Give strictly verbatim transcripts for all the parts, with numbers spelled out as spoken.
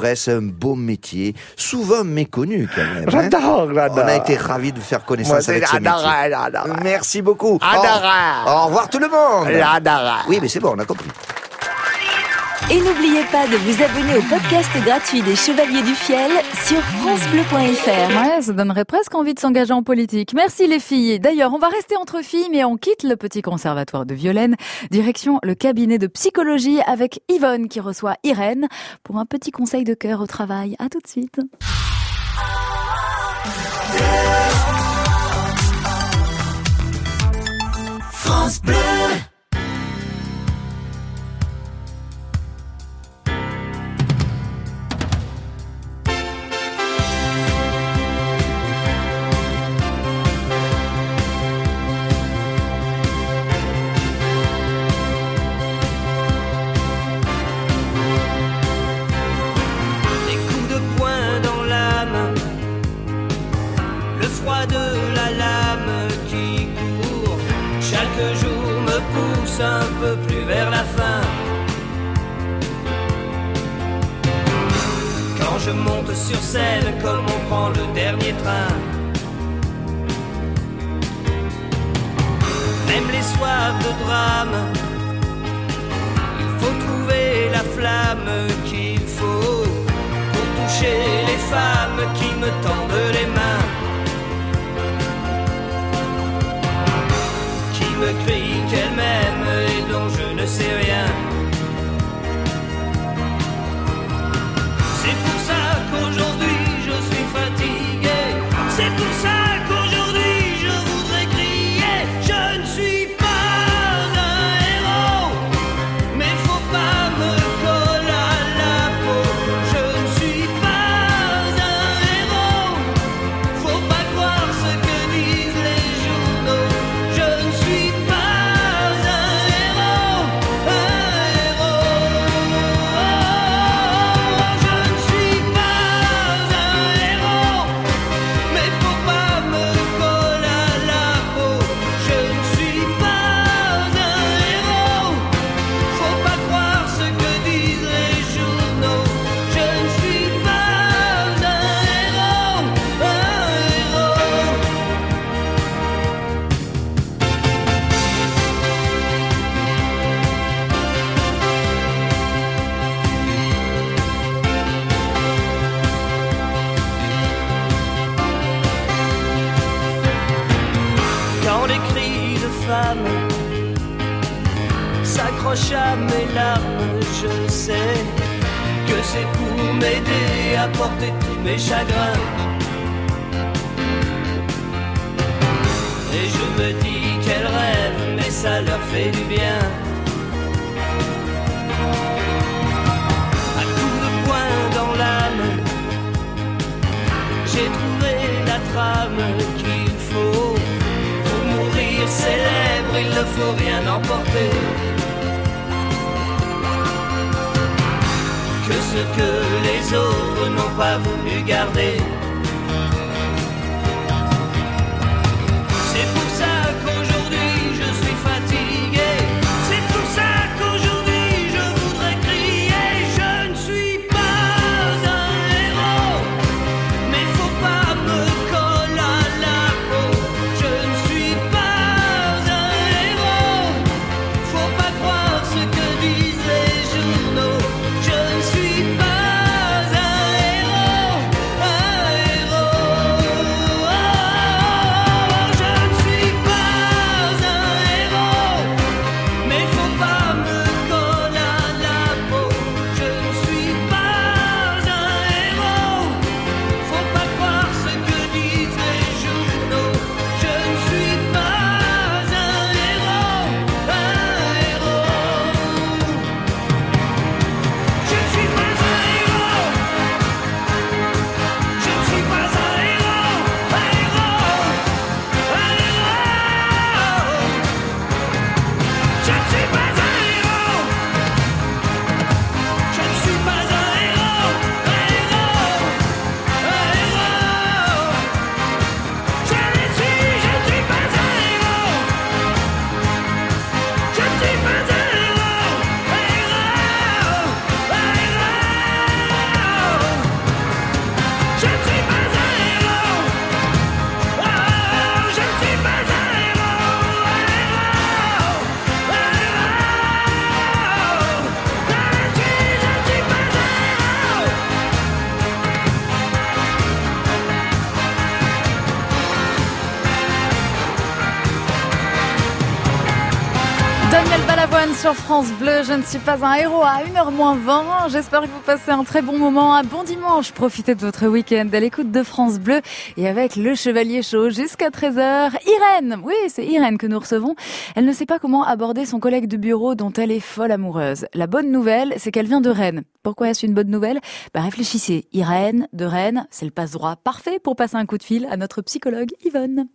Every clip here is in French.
presse, un beau métier, souvent méconnu quand même. J'adore, hein. j'adore. On a été ravis de faire connaissance Moi, avec ce j'adore, métier. j'adore. Merci beaucoup. J'adore. Au, au revoir tout le monde. J'adore. Oui, mais c'est bon, on a compris. Et n'oubliez pas de vous abonner au podcast gratuit des Chevaliers du Fiel sur francebleu point fr. Ouais, ça donnerait presque envie de s'engager en politique. Merci les filles. D'ailleurs, on va rester entre filles, mais on quitte le petit conservatoire de Violaine. Direction le cabinet de psychologie avec Yvonne qui reçoit Irène pour un petit conseil de cœur au travail. À tout de suite. France Bleu. Un peu plus vers la fin. Quand je monte sur scène comme on prend le dernier train, même les soirs de drame, il faut trouver la flamme qu'il faut pour toucher les femmes qui me tendent les mains, qui me crient qu'elles m'aiment et dont je ne sais rien. C'est pour ça qu'aujourd'hui je suis fatigué. C'est pour ça qu'aujourd'hui je voudrais crier. Je ne suis pas un héros, mais faut pas me coller à la peau. Je ne suis pas un héros, faut pas croire ce que disent les journaux. Je ne suis pas s'accroche à mes larmes, je sais que c'est pour m'aider à porter tous mes chagrins. Et je me dis qu'elles rêvent, mais ça leur fait du bien. Un coup de poing dans l'âme, j'ai trouvé la trame qu'il faut. Pour mourir célèbre, il ne faut rien emporter que ce que les autres n'ont pas voulu garder. C'est pour ça qu'aujourd'hui je suis fatigué. C'est pour ça qu'aujourd'hui je voudrais crier. Je ne suis pas un héros, mais faut pas me coller à la peau. Je ne suis pas un héros, faut pas croire ce que disent les journaux. Je ne suis pas un héros, un sur France Bleu. Je ne suis pas un héros à une heure moins vingt. J'espère que vous passez un très bon moment, un bon dimanche. Profitez de votre week-end à l'écoute de France Bleu et avec le Chevalier Chaud jusqu'à treize heures. Irène, oui, c'est Irène que nous recevons. Elle ne sait pas comment aborder son collègue de bureau dont elle est folle amoureuse. La bonne nouvelle, c'est qu'elle vient de Rennes. Pourquoi est-ce une bonne nouvelle ? Bah réfléchissez. Irène de Rennes, c'est le passe-droit parfait pour passer un coup de fil à notre psychologue Yvonne.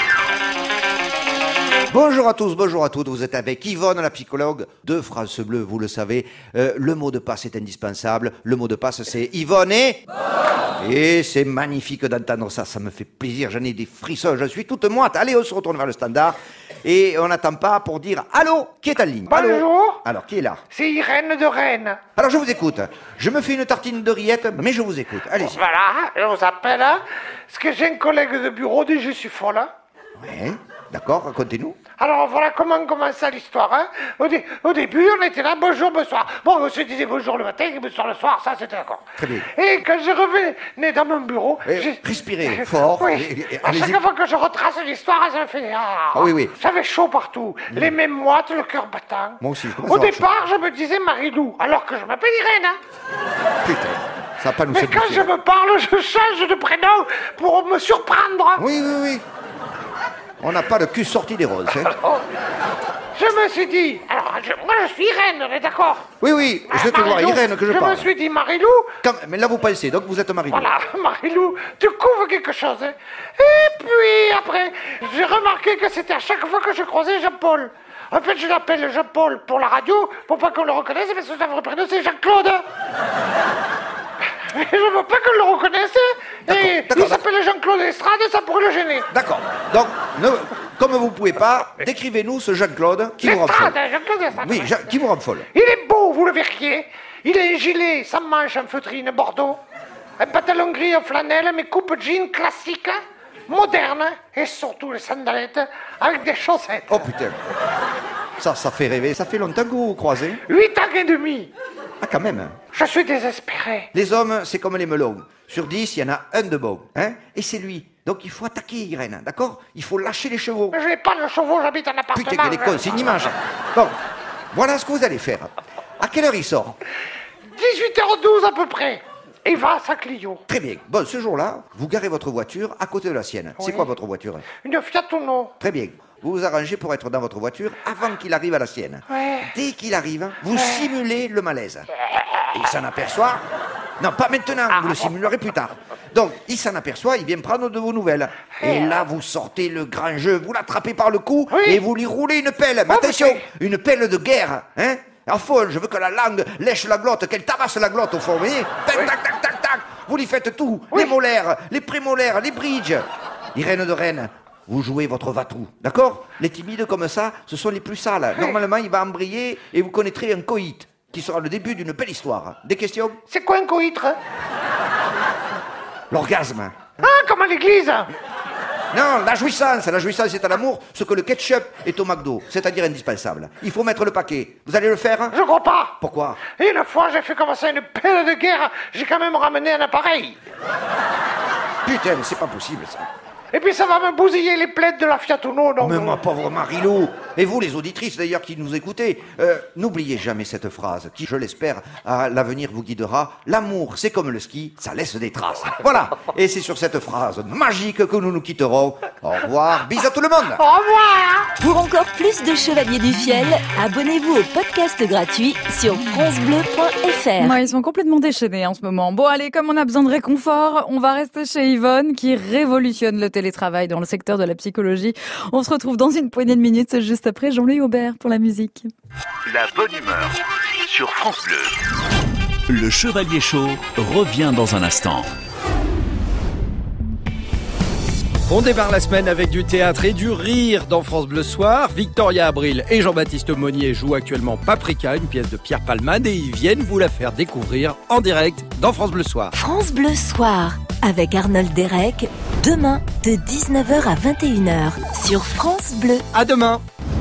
Bonjour à tous, bonjour à toutes, vous êtes avec Yvonne, la psychologue de France Bleu, vous le savez, euh, le mot de passe est indispensable, le mot de passe c'est Yvonne et... Et c'est magnifique d'entendre ça, ça me fait plaisir, j'en ai des frissons, je suis toute moite. Allez, on se retourne vers le standard et on n'attend pas pour dire « Allô, qui est en ligne ?» Bonjour. Allô. Alors, qui est là ? C'est Irène de Rennes. Alors, je vous écoute, je me fais une tartine de rillettes, mais je vous écoute, allez-y. Voilà, je vous appelle, parce que j'ai un collègue de bureau, dit je suis folle. Ouais, d'accord, racontez-nous. Alors voilà comment commence l'histoire. Hein. Au, dé- au début, on était là, bonjour, bonsoir. Bon, on se disait bonjour le matin et bonsoir le soir, ça c'était d'accord. Très bien. Et quand je revenais dans mon bureau... Et j'ai- respirez fort. Oui, Et- et- à allez-y. chaque fois que je retrace l'histoire, ça me fait... Ah, Ah oui, oui. J'avais chaud partout, les mêmes moites, le cœur battant. Moi aussi, je commence Au à avoir départ, je me disais Marie-Lou, alors que je m'appelle Irène. Hein. Putain, ça va pas nous Mais quand simplifier. je me parle, je change de prénom pour me surprendre. Oui, oui, oui. On n'a pas le cul sorti des roses. Hein. Oh. Je me suis dit, alors je- moi je suis Irène, on est d'accord. Oui, oui, je vais Ah, te voir, Marie-Lou, Irène, que je, Je parle. me suis dit, Marie-Lou, Quand- Mais là, vous pensez, donc vous êtes Marie-Lou. voilà, Marie-Lou, tu couvres quelque chose. Hein. Et puis après, j'ai remarqué que c'était à chaque fois que je croisais Jean-Paul. En fait, je l'appelle Jean-Paul pour la radio, pour pas qu'on le reconnaisse, parce que son vrai prénom c'est Jean-Claude. Mais je veux pas qu'on le reconnaisse. D'accord, Et d'accord, il s'appelle Jean-Claude Estrade, ça pourrait le gêner. D'accord. Donc, ne- comme vous pouvez pas, décrivez-nous ce Jean-Claude qui vous rend Estrade, folle. Jean-Claude Estrade. Oui, Jean- qui vous rend folle. Il est beau, vous le verriez. Il a un gilet sans manche en feutrine bordeaux, un pantalon gris en flanelle, mais coupe jean classique, moderne, et surtout les sandalettes avec des chaussettes. Oh putain. Ça, ça fait rêver. Ça fait longtemps que vous vous croisez. Huit ans et demi. Ah, quand même. Je suis désespéré. Les hommes, c'est comme les melons. Sur dix, il y en a un de bon. Hein. Et c'est lui. Donc, il faut attaquer Irène, d'accord ? Il faut lâcher les chevaux. Je n'ai pas de chevaux, j'habite en appartement. Putain, quelle est con, c'est une image. Donc, voilà ce que vous allez faire. À quelle heure il sort ? dix-huit heures douze à peu près. Il va à sa Clio. Très bien. Bon, ce jour-là, vous garez votre voiture à côté de la sienne. C'est Oui. quoi votre voiture ? Une Fiat Uno. Très bien. Vous vous arrangez pour être dans votre voiture avant qu'il arrive à la sienne. Ouais. Dès qu'il arrive, vous simulez le malaise. Et il s'en aperçoit. Non, pas maintenant, vous le simulerez plus tard. Donc, il s'en aperçoit, il vient prendre de vos nouvelles. Et là, vous sortez le grand jeu, vous l'attrapez par le cou Oui. et vous lui roulez une pelle. Mais Oh, attention, mais- une pelle de guerre, hein ? En folle, je veux que la langue lèche la glotte, qu'elle tabasse la glotte au fond, vous voyez ? Tac, tac, tac, tac, tac. Vous lui faites tout, Oui. les molaires, les prémolaires, les bridges. Irène de Rennes, vous jouez votre va-tout, d'accord ? Les timides comme ça, ce sont les plus sales. Normalement, il va embrayer et vous connaîtrez un coït, qui sera le début d'une belle histoire. Des questions ? C'est quoi un coïtre? L'orgasme. Ah, comme à l'église. Non, la jouissance. La jouissance est à l'amour, ce que le ketchup est au McDo, c'est-à-dire indispensable. Il faut mettre le paquet. Vous allez le faire ? Je crois pas. Pourquoi ? Et une fois, j'ai fait commencer une pelle de guerre, j'ai quand même ramené un appareil. Putain, mais c'est pas possible ça. Et puis ça va me bousiller les plaides de la Fiat Uno. Donc... Mais ma pauvre Marie-Lou, et vous les auditrices d'ailleurs qui nous écoutez, euh, n'oubliez jamais cette phrase qui, je l'espère, à l'avenir vous guidera. L'amour, c'est comme le ski, ça laisse des traces. Voilà, et c'est sur cette phrase magique que nous nous quitterons. Au revoir, bisous à tout le monde. Au revoir. Pour encore plus de Chevaliers du Fiel, abonnez-vous au podcast gratuit sur francebleu point f r. Ouais, ils sont complètement déchaînés en ce moment. Bon, allez, comme on a besoin de réconfort, on va rester chez Yvonne qui révolutionne le télétravail dans le secteur de la psychologie. On se retrouve dans une poignée de minutes juste après Jean-Louis Aubert pour la musique. La bonne humeur sur France Bleu. Le Chevalier Chaud revient dans un instant. On démarre la semaine avec du théâtre et du rire dans France Bleu Soir. Victoria Abril et Jean-Baptiste Monnier jouent actuellement Paprika, une pièce de Pierre Palmade, et ils viennent vous la faire découvrir en direct dans France Bleu Soir. France Bleu Soir avec Arnold Derek, demain de dix-neuf heures à vingt et une heures sur France Bleu. À demain.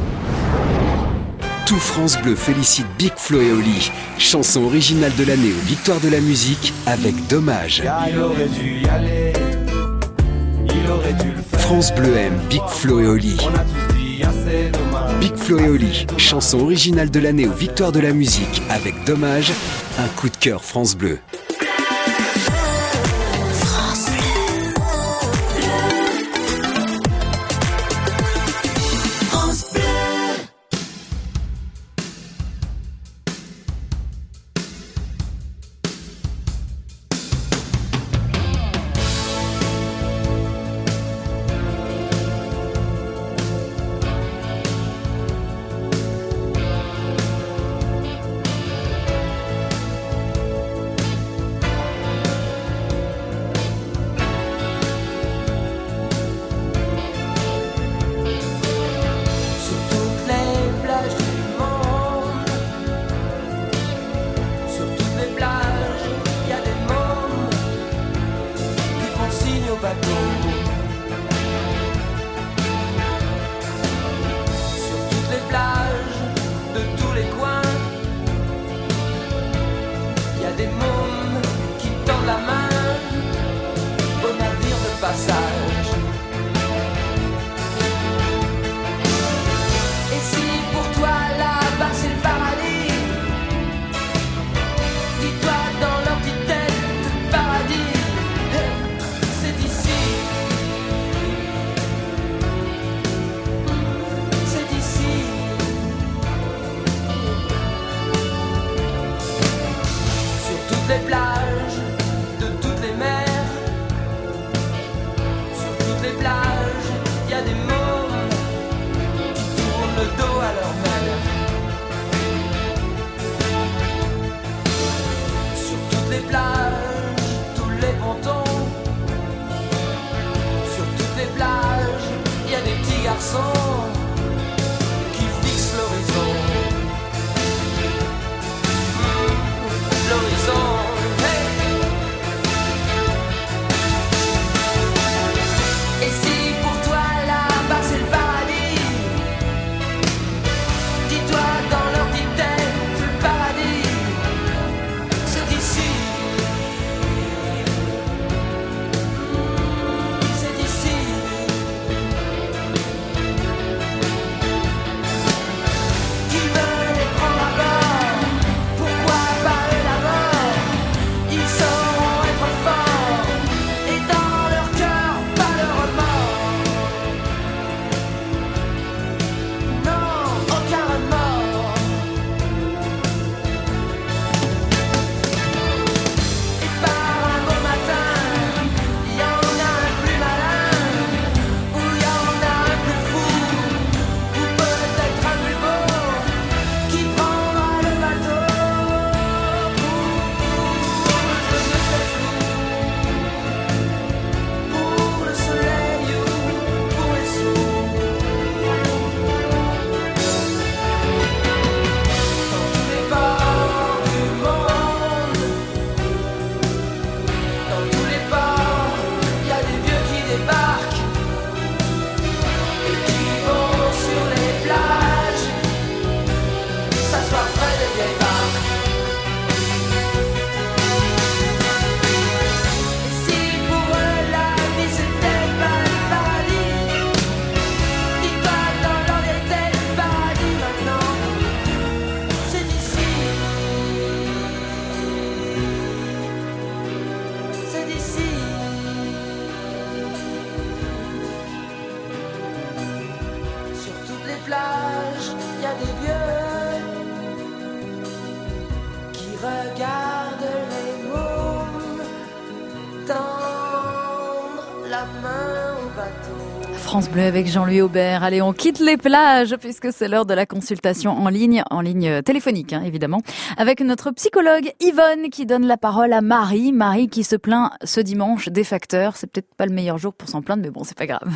Tout France Bleu félicite Big Flo et Oli. Chanson originale de l'année aux Victoires de la musique avec Dommage. Il aurait dû y aller, il aurait dû le faire. France Bleu aime Big Flo et Oli. On a tous dit Big Flo et Oli, chanson originale de l'année aux Victoires de la musique avec Dommage, un coup de cœur France Bleu. France Bleu avec Jean-Louis Aubert. Allez, on quitte les plages puisque c'est l'heure de la consultation en ligne, en ligne téléphonique hein, évidemment, avec notre psychologue Yvonne qui donne la parole à Marie. Marie qui se plaint ce dimanche des facteurs. C'est peut-être pas le meilleur jour pour s'en plaindre, mais bon, c'est pas grave.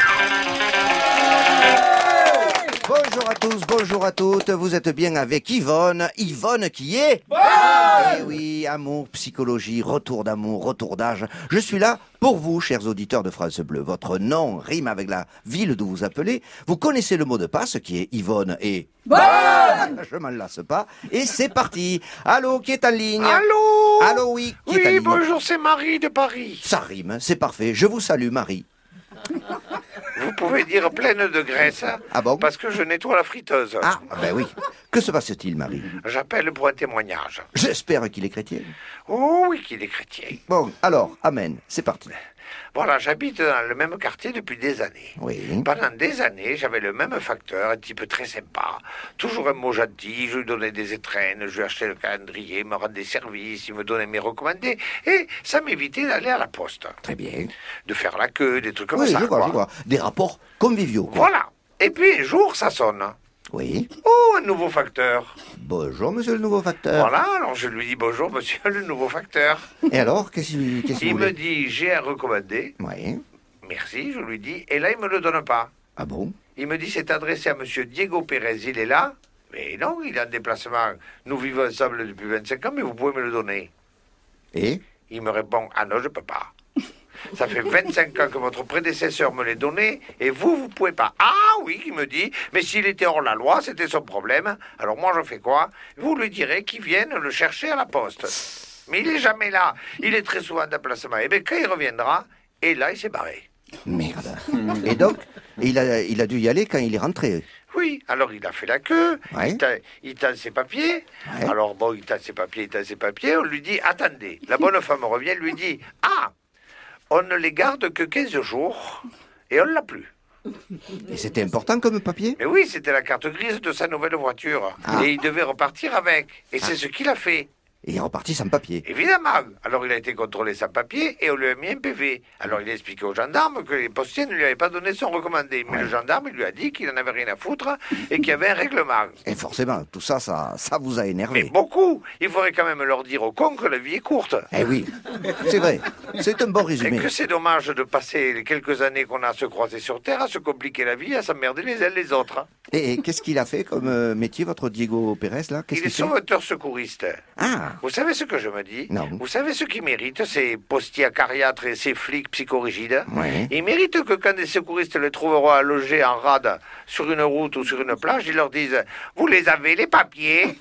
Bonjour à tous, bonjour à toutes, vous êtes bien avec Yvonne, Yvonne qui est... Bon eh oui, amour, psychologie, retour d'amour, retour d'âge, je suis là pour vous, chers auditeurs de France Bleu. Votre nom rime avec la ville d'où vous appelez, vous connaissez le mot de passe qui est Yvonne et... Bon je m'en lasse pas, et c'est parti. Allô, qui est en ligne? Allô? Allô, oui, qui est en Oui, ligne? bonjour, c'est Marie de Paris. Ça rime, c'est parfait, je vous salue Marie. Vous pouvez dire pleine de graisse. Ah bon? Parce que je nettoie la friteuse. Ah, ben oui. Que se passe-t-il, Marie? J'appelle pour un témoignage. J'espère qu'il est chrétien. Oh oui, qu'il est chrétien. Bon, alors, amen, c'est parti. Voilà, j'habite dans le même quartier depuis des années. Oui. Pendant des années, j'avais le même facteur, un type très sympa. Toujours un mot gentil, je lui donnais des étrennes, je lui achetais le calendrier, il me rendait service, il me donnait mes recommandés, et ça m'évitait d'aller à la poste. Très bien. De faire la queue, des trucs comme Oui, ça. je vois, quoi. je vois. Des rapports conviviaux. quoi. Voilà. Et puis un jour, ça sonne. Oui. Oh, un nouveau facteur. Bonjour, monsieur le nouveau facteur. Voilà, alors je lui dis bonjour, monsieur le nouveau facteur. Et alors, qu'est-ce qu'il qu'est-ce qu'il Il voulait? me dit, j'ai un recommandé. Oui. Merci, je lui dis. Et là, il me le donne pas. Ah bon? Il me dit, c'est adressé à monsieur Diego Pérez, il est là. Mais non, il est en déplacement. Nous vivons ensemble depuis vingt-cinq ans, mais vous pouvez me le donner. Et? Il me répond, ah non, je peux pas. Ça fait vingt-cinq ans que votre prédécesseur me l'a donné, et vous, vous pouvez pas. Ah oui, il me dit, mais s'il était hors la loi, c'était son problème. Alors moi, je fais quoi? Vous lui direz qu'il vienne le chercher à la poste. Mais il est jamais là. Il est très souvent en déplacement. Et bien, quand il reviendra, et là, il s'est barré. Merde. Et donc, il a, il a dû y aller quand il est rentré. Oui, alors il a fait la queue, Ouais. il, tend, il tend ses papiers. Ouais. Alors bon, il tend ses papiers, il tend ses papiers. On lui dit, attendez. La bonne femme revient, lui dit, ah, on ne les garde que quinze jours, et on l'a plus. Et c'était important comme papier? Mais oui, c'était la carte grise de sa nouvelle voiture. Ah. Et il devait repartir avec. Et c'est ce qu'il a fait. Et il est reparti sans papier. Évidemment. Alors il a été contrôlé sans papier et on lui a mis un P V. Alors il a expliqué au gendarme que les postiers ne lui avaient pas donné son recommandé. Mais le gendarme, il lui a dit qu'il n'en avait rien à foutre et qu'il y avait un règlement. Et forcément, tout ça, ça, ça vous a Mais énervé. beaucoup. Il faudrait quand même leur dire aux cons que la vie est courte. Eh oui, c'est vrai. C'est un bon Et résumé. que c'est dommage de passer les quelques années qu'on a à se croiser sur Terre, à se compliquer la vie, à s'emmerder les uns les autres. Et, et qu'est-ce qu'il a fait comme euh, métier, votre Diego Pérez, là? Qu'est-ce Il est qu'il fait? sauveteur secouriste. Ah, Vous savez ce que je me dis? Non. Vous savez ce qu'ils méritent, ces postiers acariâtres et ces flics psychorigides? Ouais. Ils méritent que quand des secouristes les trouveront allogés en rade sur une route ou sur une plage, ils leur disent « Vous les avez, les papiers?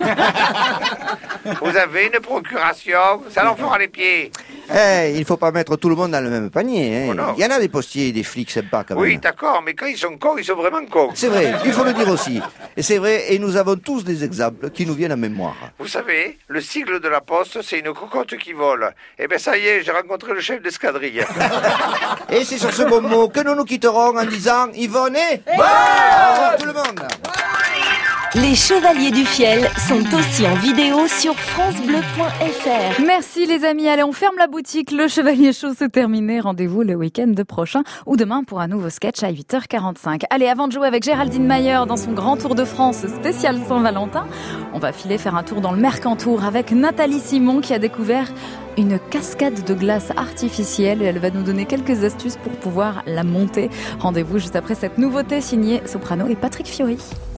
Vous avez une procuration? Ça leur fera les pieds. » eh, il faut pas mettre tout le monde dans le même panier. Hein. Oh non. Il y en a des postiers et des flics sympas quand Oui, même. d'accord, mais quand ils sont cons, ils sont vraiment cons. C'est vrai, il faut le dire aussi. Et c'est vrai, et nous avons tous des exemples qui nous viennent en mémoire. Vous savez, le sigle de la poste, c'est une cocotte qui vole. Eh bien, ça y est, j'ai rencontré le chef d'escadrille. Et c'est sur ce bon mot que nous nous quitterons en disant Yvonne et... Au revoir tout le monde. Les Chevaliers du Fiel sont aussi en vidéo sur francebleu point f r. Merci les amis, allez on ferme la boutique, le Chevalier Show c'est terminé, rendez-vous le week-end prochain ou demain pour un nouveau sketch à huit heures quarante-cinq. Allez, avant de jouer avec Géraldine Mayer dans son grand tour de France spécial Saint-Valentin, on va filer faire un tour dans le Mercantour avec Nathalie Simon qui a découvert une cascade de glace artificielle et elle va nous donner quelques astuces pour pouvoir la monter. Rendez-vous juste après cette nouveauté signée Soprano et Patrick Fiori.